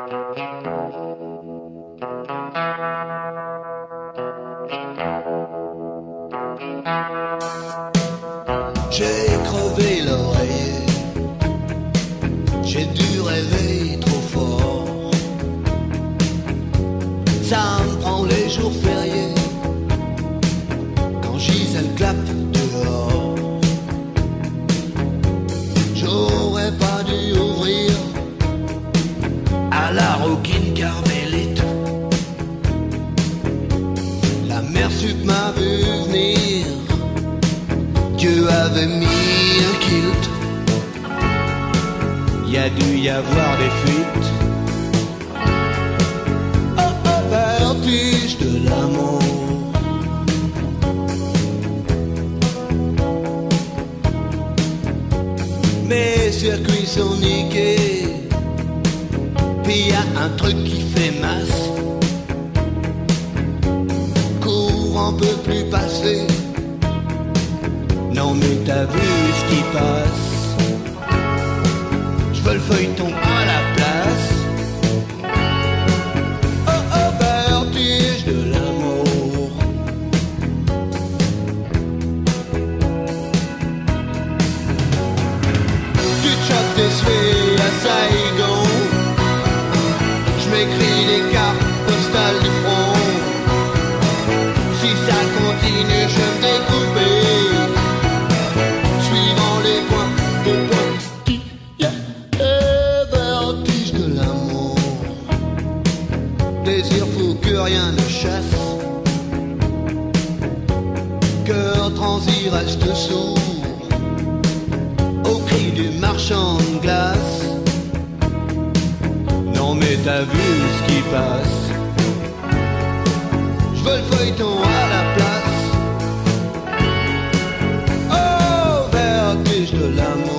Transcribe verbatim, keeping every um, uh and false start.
J'ai crevé l'oreiller, j'ai dû rêver trop fort. Ça me prend les jours fériés, quand Gisèle clappe dehors. J'aurais pas dû ouvrir à la roquine carmélite. La mère sup m'a vu venir, Dieu avait mis un kilt. Y a dû y avoir des fuites. Oh oh, vertige de l'amour. Mes circuits sont niqués, puis y a un truc qui fait masse. Courant peut plus passer. Non mais t'as vu ce qui passe. J'veux le feuilleton à la place. Oh oh, vertige de l'amour. Tu chopes tes souhaits à Saigon. J'm'écris des cartes postales du front. Si ça continue, je vais me découper. Désir fou que rien ne chasse. Cœur transi reste sourd au cri du marchand de glace. Non mais t'as vu ce qui passe. J'veux le feuilleton à la place. Oh, vertige de l'amour.